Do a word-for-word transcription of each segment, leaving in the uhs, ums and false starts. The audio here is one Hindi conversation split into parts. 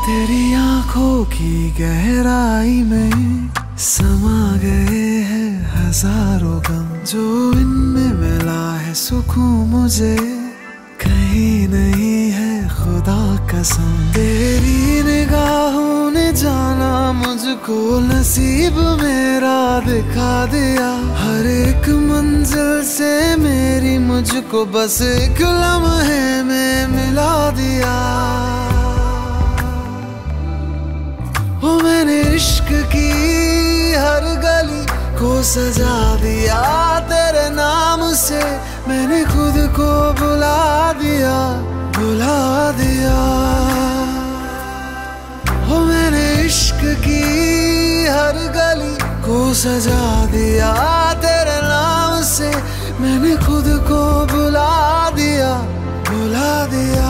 तेरी आंखों की गहराई में समा गए हैं हजारों गम, जो इनमें मिला है सुकून मुझे कहीं नहीं है खुदा कसम। तेरी निगाहों ने जाना मुझको, नसीब मेरा दिखा दिया। हर एक मंजिल से मेरी मुझको बस एक लम्हे में मिला दिया। ओ मैंने इश्क की हर गली को सजा दिया तेरे नाम से, मैंने खुद को बुला दिया बुला दिया। ओ मैंने इश्क की हर गली को सजा दिया तेरे नाम से, मैंने खुद को बुला दिया बुला दिया।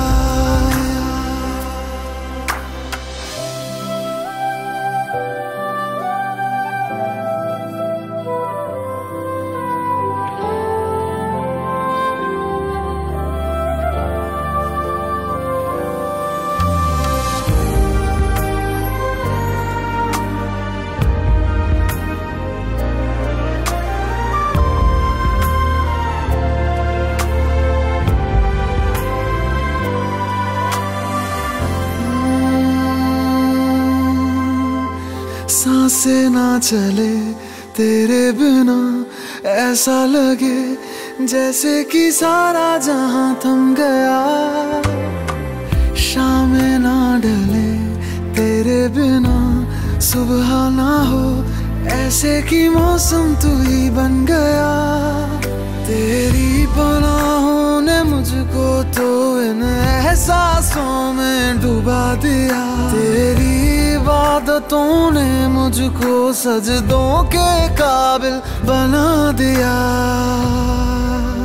सांसें ना चले तेरे बिना, ऐसा लगे जैसे कि सारा जहां थम गया। शामें ना ढले तेरे बिना, सुबह ना हो ऐसे कि मौसम तू ही बन गया। तेरी पनाहों ने मुझको तो इन एहसासों में डुबा दिया। तेरी इबादतों ने मुझको सजदों के काबिल बना दिया।